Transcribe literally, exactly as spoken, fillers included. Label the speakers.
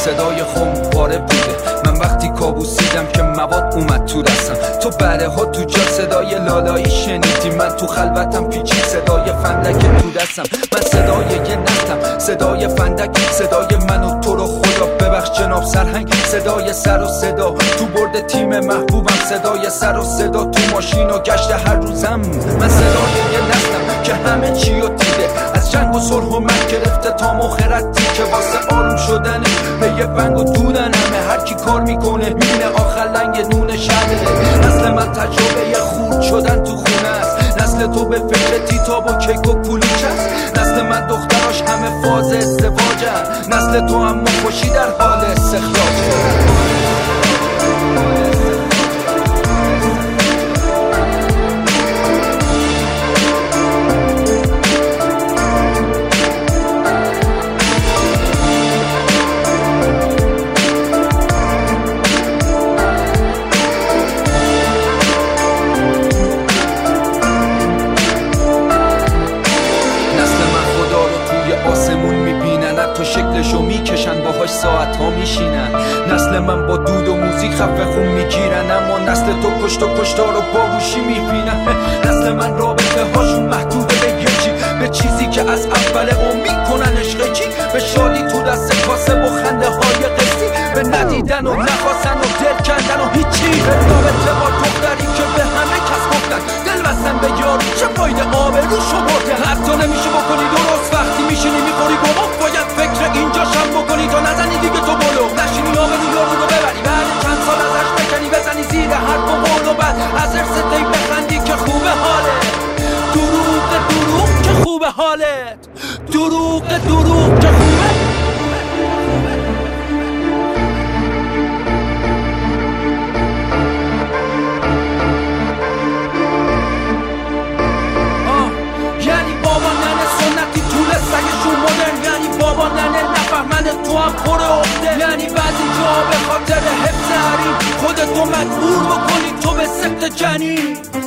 Speaker 1: صدای خم پاره بوده. من وقتی کابوسیدم که مواد اومد تو دستم، تو بعدها تو جا صدای لالایی شنیدی. من تو خلوتم پیچید صدای فندک تو دستم. من صدای یه نستم، صدای فندک، صدای من و تو رو خدا ببخش جناب سرهنگ. صدای سر و صدا تو برد تیم محبوبم، صدای سر و صدا تو ماشین و گشت هر روزم. من صدای یه نستم که همه چی رو دیده، از جنگ و صلح و مرگ گرفته تا مخرتی که واسه آروم شدن به یه بنگ و دوننمه. هر کی کار میکنه میبینه آخر لنگ نون شهره. نسل من تجربه خورد شدن تو خونه است، نسل تو به فکر تیتاب و کیک و کلوچ است. نسل من دختراش همه فاز ازدواجن، نسل تو اما خوشی در حال استخراجه. آسمون میبینن، تو شکلشو میکشن باهاش ساعت ها میشینن. نسل من با دود و موزیک خفه خون میگیرن، اما نسل تو کشت و کشتار و باهوشی میبینن. نسل من رابطه هاشون محدوده به یکی، به چیزی که از اول اون میکنن عشق چی، به شادی تو دست کاسب و خنده های قصی، به ندیدن و نخواستن و دل کندن و هیچی. به رابطه با دختری که به همه کس گفتن دل بستن به یارو، چه فایده آبروشو بردن. حتی نمیشه بکنی درست وقتی میشینی میخوری گمو، باید فکر اینجا شم بکنی تا نزنی دیگه تو بلو. نشینی آبرو یارو رو ببری، بعد چند سال ازش بکنی بزنی زیر حرف و قول و بعد از ارث دی بخندی که خوبه حالت. دروغ دروغ که خوبه حالت، دروغ دروغ که خوبه. بابا ننه نفهمن تو هم پر افته، یعنی بعضی جا به خاطر حفظ حریم خودتو مجبور بکنی تو به سخت جنین.